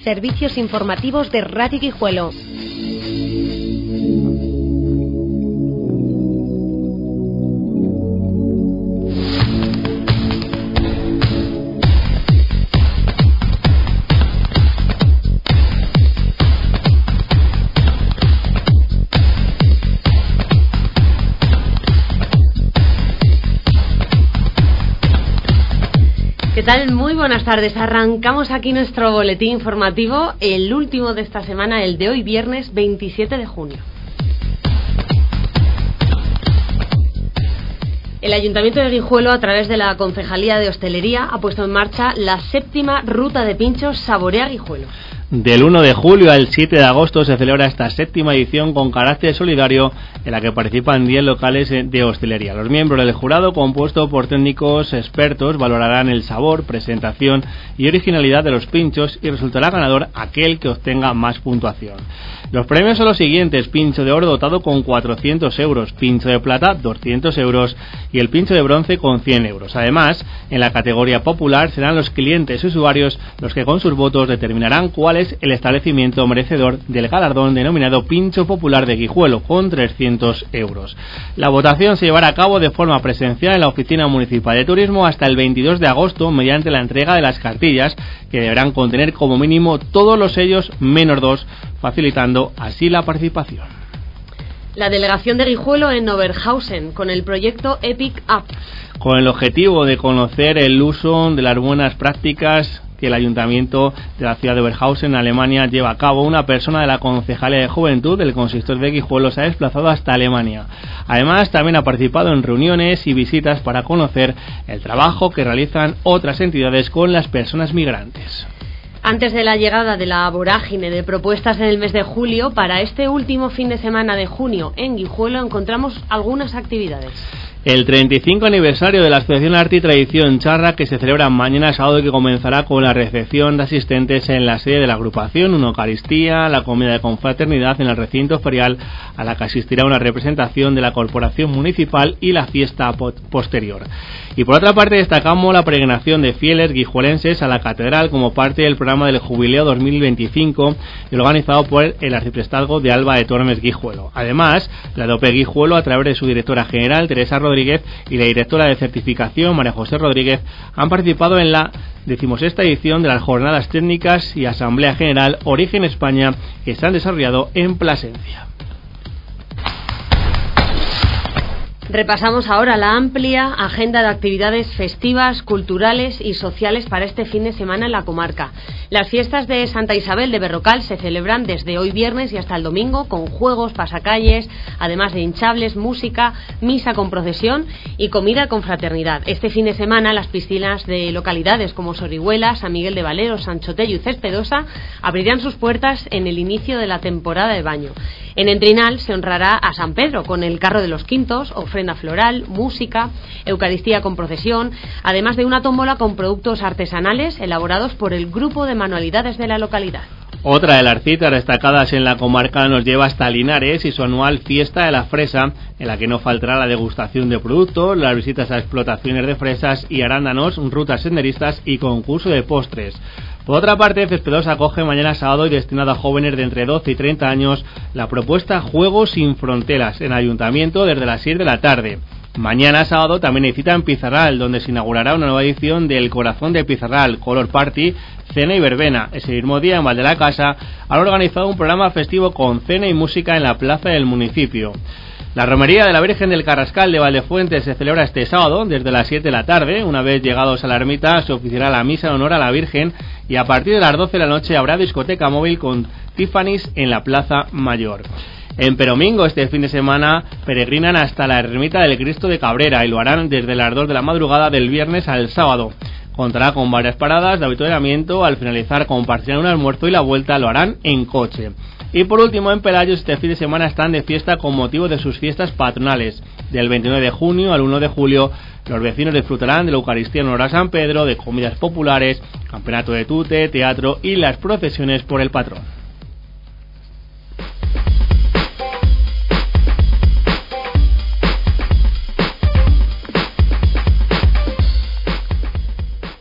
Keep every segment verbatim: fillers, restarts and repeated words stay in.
Servicios informativos de Radio Guijuelo. ¿Qué tal? Muy buenas tardes. Arrancamos aquí nuestro boletín informativo, el último de esta semana, el de hoy viernes veintisiete de junio. El Ayuntamiento de Guijuelo, a través de la Concejalía de Hostelería, ha puesto en marcha la séptima ruta de pinchos Saborea Guijuelo. Del uno de julio al siete de agosto se celebra esta séptima edición con carácter solidario, en la que participan diez locales de hostelería. Los miembros del jurado, compuesto por técnicos expertos, valorarán el sabor, presentación y originalidad de los pinchos y resultará ganador aquel que obtenga más puntuación. Los premios son los siguientes: pincho de oro dotado con cuatrocientos euros, pincho de plata doscientos euros y el pincho de bronce con cien euros. Además, en la categoría popular serán los clientes y usuarios los que con sus votos determinarán cuál es el establecimiento merecedor del galardón denominado Pincho Popular de Guijuelo, con trescientos euros. La votación se llevará a cabo de forma presencial en la Oficina Municipal de Turismo hasta el veintidós de agosto mediante la entrega de las cartillas, que deberán contener como mínimo todos los sellos menos dos, facilitando así la participación. La delegación de Guijuelo en Oberhausen con el proyecto Epic Up. Con el objetivo de conocer el uso de las buenas prácticas que el Ayuntamiento de la ciudad de Oberhausen, Alemania, lleva a cabo, una persona de la Concejalía de Juventud del Consistorio de Guijuelo se ha desplazado hasta Alemania. Además, también ha participado en reuniones y visitas para conocer el trabajo que realizan otras entidades con las personas migrantes. Antes de la llegada de la vorágine de propuestas en el mes de julio, para este último fin de semana de junio en Guijuelo encontramos algunas actividades. El treinta y cinco aniversario de la Asociación Arte y Tradición Charra, que se celebra mañana sábado y que comenzará con la recepción de asistentes en la sede de la agrupación, una Eucaristía, la comida de confraternidad en el recinto ferial, a la que asistirá una representación de la Corporación Municipal y la fiesta posterior. Y por otra parte destacamos la peregrinación de fieles guijuelenses a la catedral como parte del programa del Jubileo dos mil veinticinco, organizado por el Arciprestazgo de Alba de Tormes Guijuelo. Además, la D O P E Guijuelo, a través de su directora general Teresa Rodríguez y la directora de certificación María José Rodríguez, han participado en la decimosexta edición de las jornadas técnicas y Asamblea General Origen España, que se han desarrollado en Plasencia. Repasamos ahora la amplia agenda de actividades festivas, culturales y sociales para este fin de semana en la comarca. Las fiestas de Santa Isabel de Berrocal se celebran desde hoy viernes y hasta el domingo con juegos, pasacalles, además de hinchables, música, misa con procesión y comida con fraternidad. Este fin de semana las piscinas de localidades como Sorihuela, San Miguel de Valero, Sanchotello y Cespedosa abrirán sus puertas en el inicio de la temporada de baño. En Entrinal se honrará a San Pedro con el carro de los quintos, ofrenda floral, música, Eucaristía con procesión, además de una tómbola con productos artesanales elaborados por el grupo de manualidades de la localidad. Otra de las citas destacadas en la comarca nos lleva hasta Linares y su anual Fiesta de la Fresa, en la que no faltará la degustación de productos, las visitas a explotaciones de fresas y arándanos, rutas senderistas y concurso de postres. Por otra parte, Cespedosa acoge mañana sábado y destinado a jóvenes de entre doce y treinta años la propuesta Juegos sin Fronteras en Ayuntamiento desde las seis de la tarde. Mañana sábado también hay cita en Pizarral, donde se inaugurará una nueva edición del Corazón de Pizarral, Color Party, cena y verbena. Ese mismo día, en Valde la Casa, han organizado un programa festivo con cena y música en la plaza del municipio. La romería de la Virgen del Carrascal de Valdefuentes se celebra este sábado desde las siete de la tarde. Una vez llegados a la ermita se oficiará la misa en honor a la Virgen y a partir de las doce de la noche habrá discoteca móvil con Tiffany's en la Plaza Mayor. En Peromingo este fin de semana peregrinan hasta la ermita del Cristo de Cabrera y lo harán desde las dos de la madrugada del viernes al sábado. Contará con varias paradas de avituallamiento. Al finalizar compartirán un almuerzo y la vuelta lo harán en coche. Y por último, en Pelayos este fin de semana están de fiesta con motivo de sus fiestas patronales. Del veintinueve de junio al uno de julio, los vecinos disfrutarán de la Eucaristía en honor a San Pedro, de comidas populares, campeonato de tute, teatro y las procesiones por el patrón.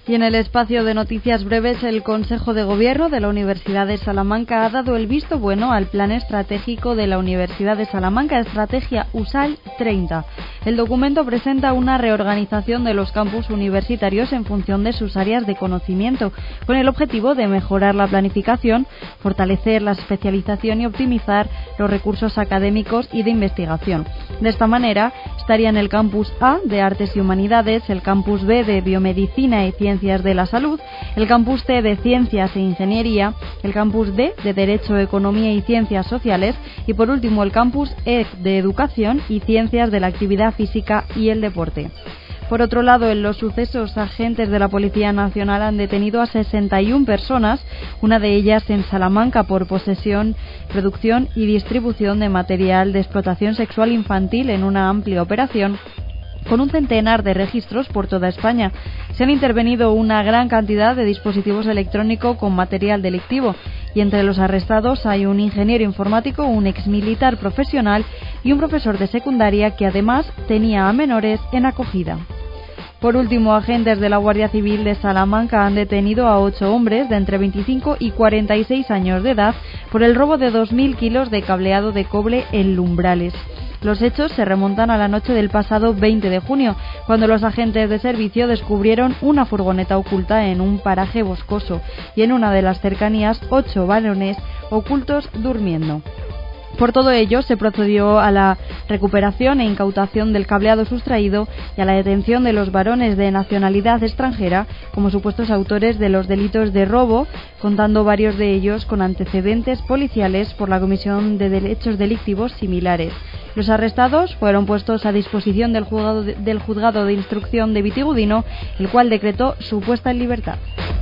Y en el espacio de noticias breves, el Consejo de Gobierno de la Universidad de Salamanca ha dado el visto bueno al Plan Estratégico de la Universidad de Salamanca, Estrategia U S A L treinta. El documento presenta una reorganización de los campus universitarios en función de sus áreas de conocimiento, con el objetivo de mejorar la planificación, fortalecer la especialización y optimizar los recursos académicos y de investigación. De esta manera, estarían el Campus A de Artes y Humanidades, el Campus B de Biomedicina y Ciencias de la Salud, el Campus C de Ciencias e Ingeniería, el Campus D de Derecho, Economía y Ciencias Sociales y por último el Campus E de Educación y Ciencias de la Actividad Física y el Deporte. Por otro lado, en los sucesos, agentes de la Policía Nacional han detenido a sesenta y una personas, una de ellas en Salamanca por posesión, producción y distribución de material de explotación sexual infantil en una amplia operación con un centenar de registros por toda España. Se han intervenido una gran cantidad de dispositivos electrónicos con material delictivo y entre los arrestados hay un ingeniero informático, un exmilitar profesional y un profesor de secundaria que además tenía a menores en acogida. Por último, agentes de la Guardia Civil de Salamanca han detenido a ocho hombres de entre veinticinco y cuarenta y seis años de edad por el robo de dos mil kilos de cableado de cobre en Lumbrales. Los hechos se remontan a la noche del pasado veinte de junio, cuando los agentes de servicio descubrieron una furgoneta oculta en un paraje boscoso y en una de las cercanías ocho varones ocultos durmiendo. Por todo ello, se procedió a la recuperación e incautación del cableado sustraído y a la detención de los varones de nacionalidad extranjera como supuestos autores de los delitos de robo, contando varios de ellos con antecedentes policiales por la comisión de hechos delictivos similares. Los arrestados fueron puestos a disposición del juzgado de, del juzgado de instrucción de Vitigudino, el cual decretó su puesta en libertad.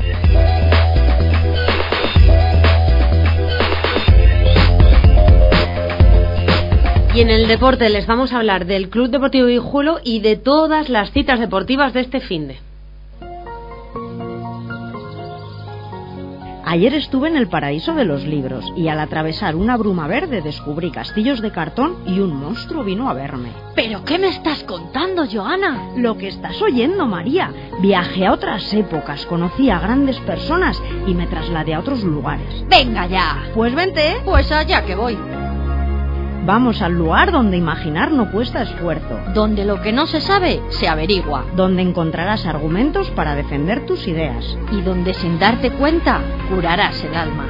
Y en el deporte les vamos a hablar del Club Deportivo Guijuelo y de todas las citas deportivas de este finde. Ayer estuve en el paraíso de los libros y al atravesar una bruma verde descubrí castillos de cartón y un monstruo vino a verme. ¿Pero qué me estás contando, Joana? Lo que estás oyendo, María. Viajé a otras épocas, conocí a grandes personas y me trasladé a otros lugares. ¡Venga ya! Pues vente. Pues allá que voy. Vamos al lugar donde imaginar no cuesta esfuerzo. Donde lo que no se sabe, se averigua. Donde encontrarás argumentos para defender tus ideas. Y donde sin darte cuenta, curarás el alma.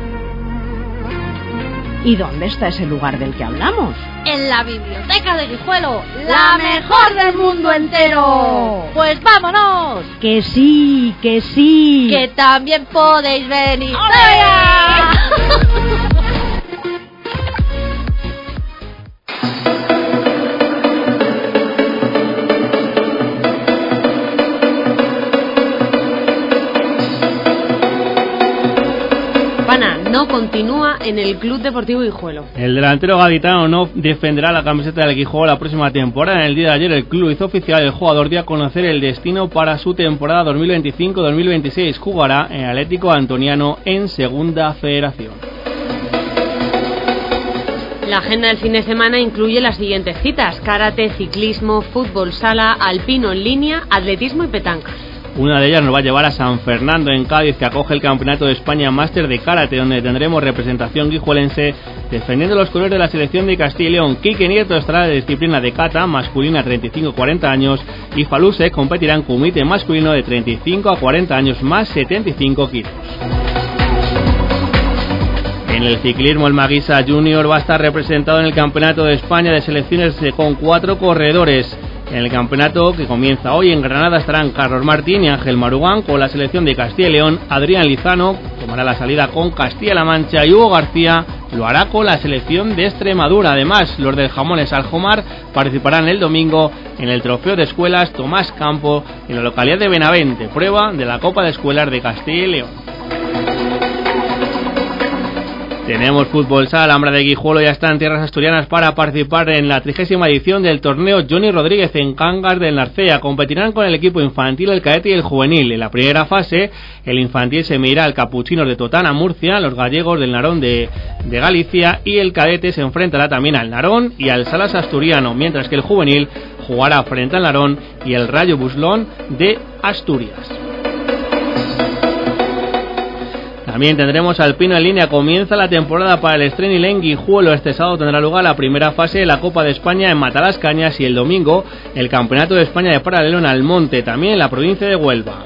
¿Y dónde está ese lugar del que hablamos? En la Biblioteca de Guijuelo, la mejor del mundo entero. Pues vámonos. Que sí, que sí. Que también podéis venir. No continúa en el Club Deportivo Guijuelo. El delantero gaditano no defenderá la camiseta del Guijuelo la próxima temporada. En el día de ayer el club hizo oficial, el jugador dio a conocer el destino para su temporada dos mil veinticinco dos mil veintiséis. Jugará en Atlético Antoniano en Segunda Federación. La agenda del fin de semana incluye las siguientes citas: karate, ciclismo, fútbol sala, alpino en línea, atletismo y petanca. Una de ellas nos va a llevar a San Fernando, en Cádiz, que acoge el Campeonato de España Máster de Karate, donde tendremos representación guijuelense defendiendo los colores de la selección de Castilla y León. Quique Nieto estará de disciplina de kata masculina treinta y cinco a cuarenta años y Faluse competirá en kumite masculino de treinta y cinco a cuarenta años más setenta y cinco kilos. En el ciclismo, el Maguisa Junior va a estar representado en el Campeonato de España de selecciones con cuatro corredores. En el campeonato, que comienza hoy en Granada, estarán Carlos Martín y Ángel Marugán. Con la selección de Castilla y León, Adrián Lizano tomará la salida con Castilla-La Mancha y Hugo García lo hará con la selección de Extremadura. Además, los del Jamones Aljomar participarán el domingo en el Trofeo de Escuelas Tomás Campo en la localidad de Benavente, prueba de la Copa de Escuelas de Castilla y León. Tenemos fútbol sala. Alhambra de Guijuelo ya está en tierras asturianas para participar en la trigésima edición del torneo Johnny Rodríguez en Cangas del Narcea. Competirán con el equipo infantil, el cadete y el juvenil. En la primera fase, el infantil se medirá al Capuchinos de Totana, Murcia, los gallegos del Narón de, de Galicia, y el cadete se enfrentará también al Narón y al Salas Asturiano, mientras que el juvenil jugará frente al Narón y el Rayo Buslón de Asturias. También tendremos alpino en línea. Comienza la temporada para el Strenil en Guijuelo. Este sábado tendrá lugar la primera fase de la Copa de España en Matalascañas y el domingo el Campeonato de España de Paralelo en Almonte, también en la provincia de Huelva.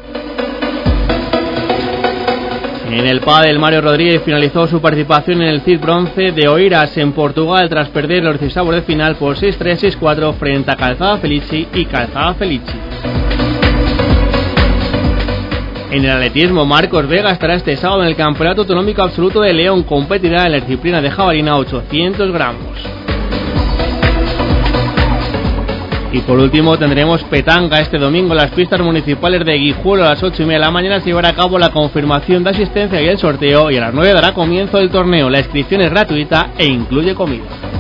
En el pádel, Mario Rodríguez finalizó su participación en el C I D Bronce de Oeiras en Portugal tras perder los dieciséis de final por seis tres seis cuatro frente a Calzada Felici y Calzada Felici. En el atletismo, Marcos Vega estará este sábado en el Campeonato Autonómico Absoluto de León. Competirá en la disciplina de jabalina ochocientos gramos. Y por último tendremos petanca este domingo en las pistas municipales de Guijuelo. A las ocho y media de la mañana se llevará a cabo la confirmación de asistencia y el sorteo, y a las nueve dará comienzo el torneo. La inscripción es gratuita e incluye comida.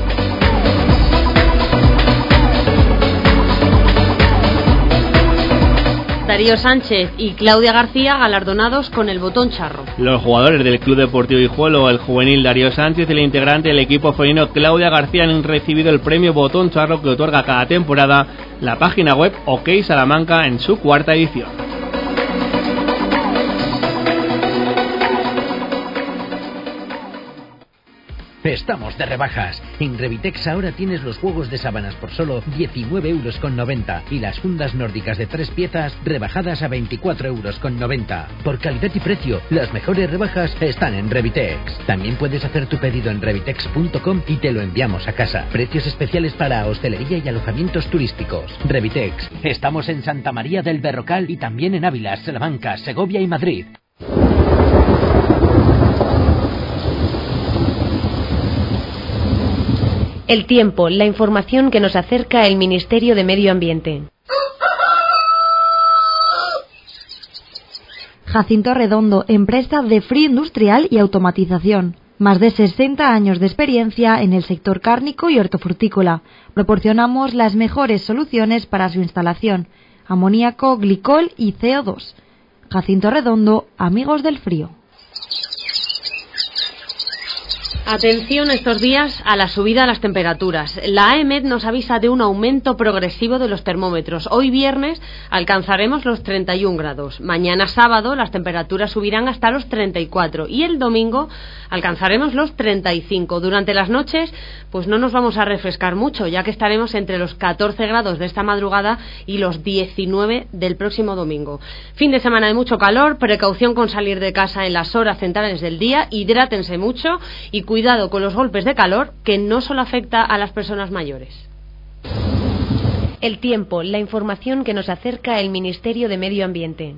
Darío Sánchez y Claudia García galardonados con el Botón Charro. Los jugadores del Club Deportivo Guijuelo, el juvenil Darío Sánchez y el integrante del equipo femenino Claudia García han recibido el premio Botón Charro que otorga cada temporada la página web OK Salamanca en su cuarta edición. Estamos de rebajas. En Revitex ahora tienes los juegos de sábanas por solo diecinueve euros con noventa y las fundas nórdicas de tres piezas rebajadas a veinticuatro euros con noventa. Por calidad y precio, las mejores rebajas están en Revitex. También puedes hacer tu pedido en revitex punto com y te lo enviamos a casa. Precios especiales para hostelería y alojamientos turísticos. Revitex. Estamos en Santa María del Berrocal y también en Ávila, Salamanca, Segovia y Madrid. El tiempo, la información que nos acerca el Ministerio de Medio Ambiente. Jacinto Redondo, empresa de frío industrial y automatización. Más de sesenta años de experiencia en el sector cárnico y hortofrutícola. Proporcionamos las mejores soluciones para su instalación. Amoníaco, glicol y C O dos. Jacinto Redondo, amigos del frío. Atención estos días a la subida de las temperaturas. La AEMET nos avisa de un aumento progresivo de los termómetros. Hoy viernes alcanzaremos los treinta y un grados. Mañana sábado las temperaturas subirán hasta los treinta y cuatro y el domingo alcanzaremos los treinta y cinco. Durante las noches pues no nos vamos a refrescar mucho, ya que estaremos entre los catorce grados de esta madrugada y los diecinueve del próximo domingo. Fin de semana de mucho calor, precaución con salir de casa en las horas centrales del día, hidrátense mucho y cuidado con los golpes de calor, que no solo afecta a las personas mayores. El tiempo, la información que nos acerca el Ministerio de Medio Ambiente.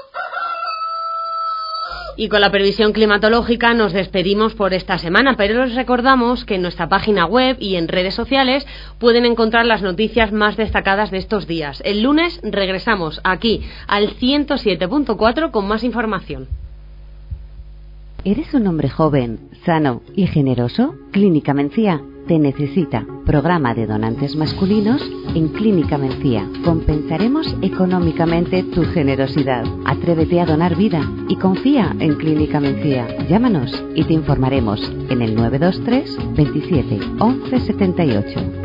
Y con la previsión climatológica nos despedimos por esta semana, pero les recordamos que en nuestra página web y en redes sociales pueden encontrar las noticias más destacadas de estos días. El lunes regresamos aquí al ciento siete punto cuatro con más información. ¿Eres un hombre joven, sano y generoso? Clínica Mencía te necesita. Programa de donantes masculinos en Clínica Mencía. Compensaremos económicamente tu generosidad. Atrévete a donar vida y confía en Clínica Mencía. Llámanos y te informaremos en el nueve dos tres veintisiete once setenta y ocho.